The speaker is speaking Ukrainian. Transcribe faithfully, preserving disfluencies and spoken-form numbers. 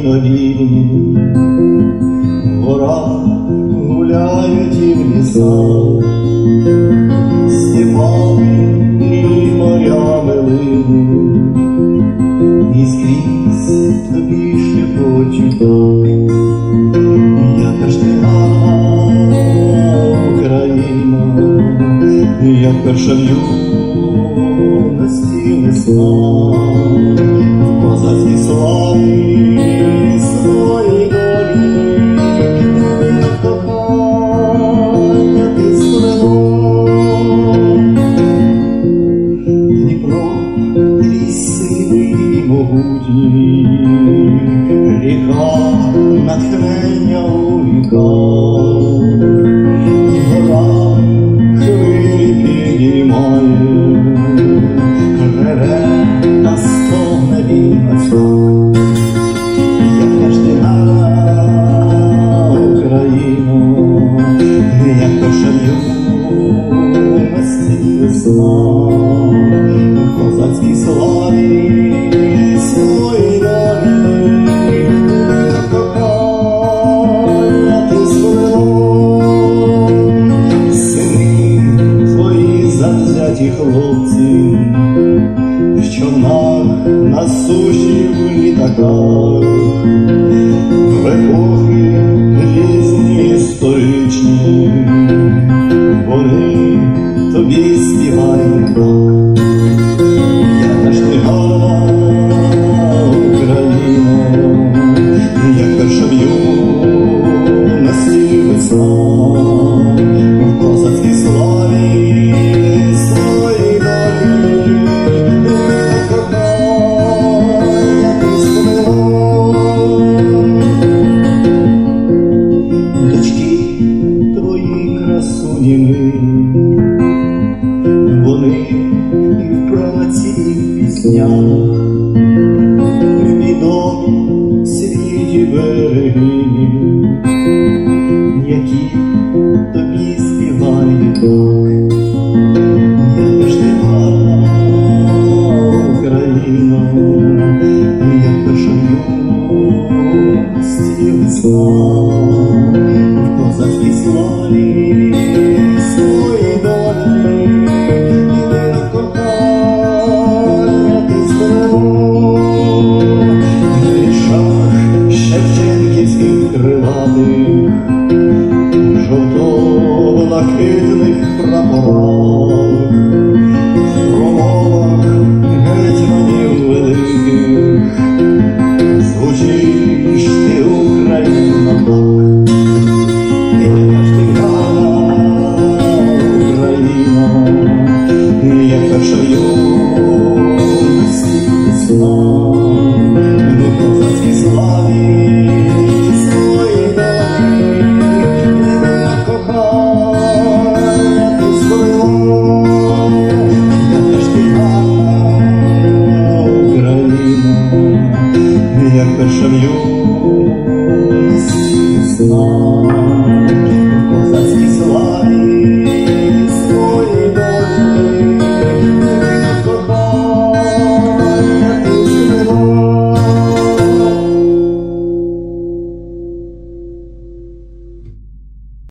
вільні, в горах гуляють і в лісах, степами і морями линуть, і скрізь тобі шепочуть так: яка ж ти гарна Україна, як перша в юності весна, в козацькій славі своїй долі, кохання ти сплело. Дніпро твій сивий і могутній, ріка натхнення у віках, горами хвилі підіймає, реве та стогне він на цьому. Яка ж ти гарна Україна, як перша в юності весна, в козацькій славі своїй долі, кохання ти сплело. Сини твої завзяті хлопці, в човнах, на суші, в літаках, в епохи різні історичні, вони